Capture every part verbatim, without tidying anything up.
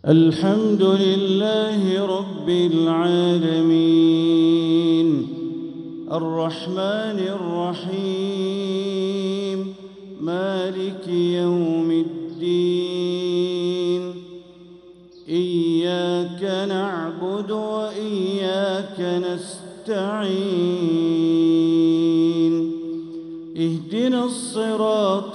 الحمد لله رب العالمين الرحمن الرحيم مالك يوم الدين إياك نعبد وإياك نستعين اهدنا الصراط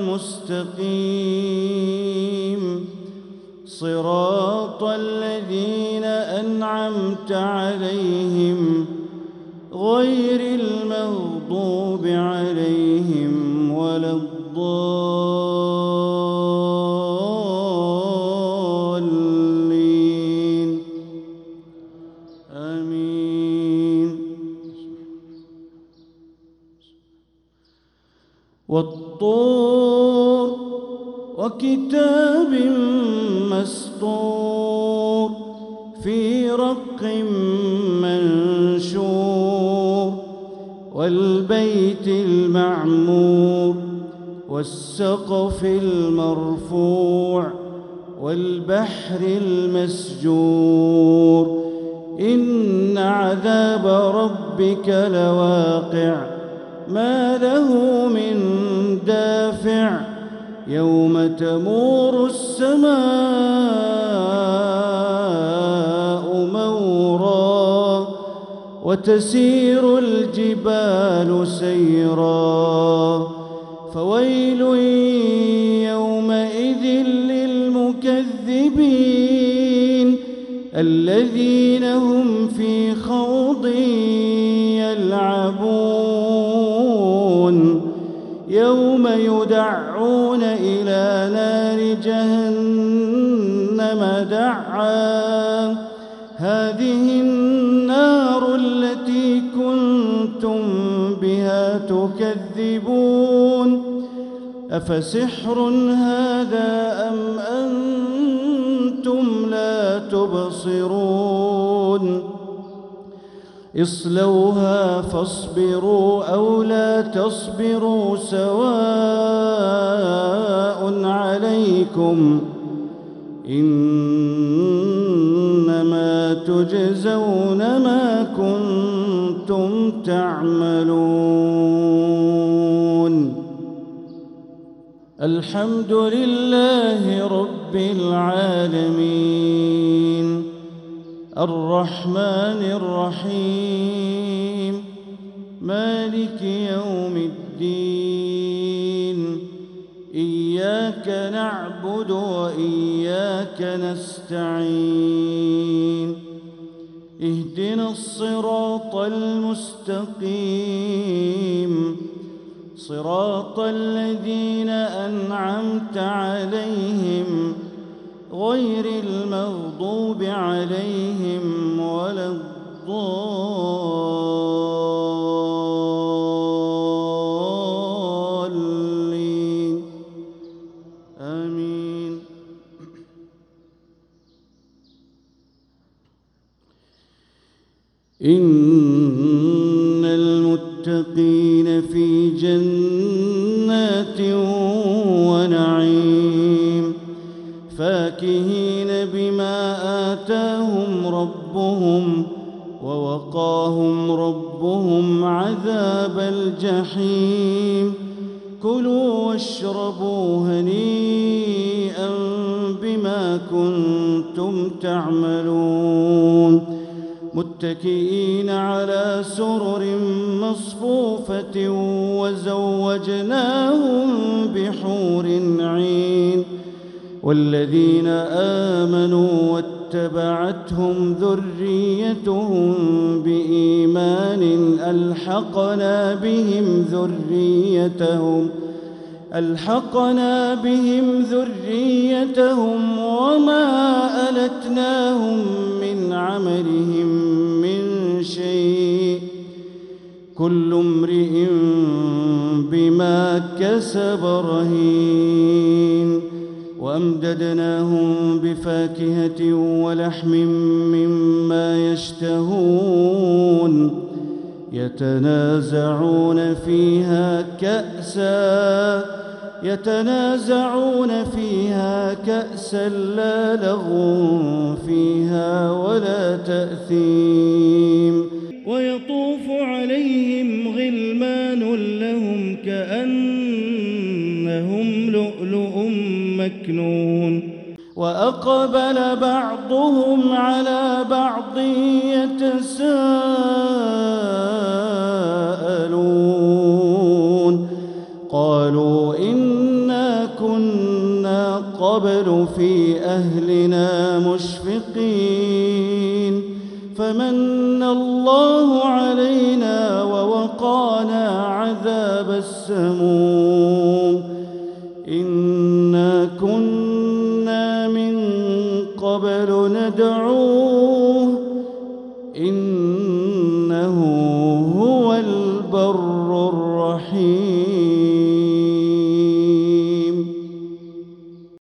المستقيم صراط الذين أنعمت عليهم غير المغضوب عليهم ولا الضالين آمين. والطور وكتاب مسطور في رق منشور والبيت المعمور والسقف المرفوع والبحر المسجور إن عذاب ربك لواقع ما له من دافع يوم تمور السماء مورا وتسير الجبال سيرا فويل يومئذ للمكذبين الذين هم في خوض يلعبون يوم يدعون إلى نار جهنم دعا هذه النار التي كنتم بها تكذبون أفسحر هذا أم أنتم لا تبصرون اصلوها فاصبروا أو لا تصبروا سواء عليكم إنما تجزون ما كنتم تعملون. الحمد لله رب العالمين الرحمن الرحيم مالك يوم الدين إياك نعبد وإياك نستعين اهدنا الصراط المستقيم صراط الذين أنعمت عليهم غير المغضوب عليهم ولا الضالين آمين. إن المتقين في جنات ونعيم فاكهين بما آتاهم ربهم ووقاهم ربهم عذاب الجحيم كلوا واشربوا هنيئا بما كنتم تعملون متكئين على سرر مصفوفة وزوجناهم بحور عين والذين آمنوا واتبعتهم ذريتهم بإيمان ألحقنا بهم ذريتهم ألحقنا بهم ذريتهم وما ألتناهم من عملهم من شيء كل امرئ بما كسب رهين وأمددناهم بفاكهة ولحم مما يشتهون يتنازعون فيها كأسا يتنازعون فيها كأسا لا لغو فيها ولا تأثيم ويطوف عليهم غلمان لهم كأنهم لؤلؤ مكنون وأقبل بعضهم على بعض يتساءلون قالوا إنا كنا قبل في أهلنا مشفقين فمن الله علينا ووقانا عذاب السموم إنا كنا من قبل ندعوه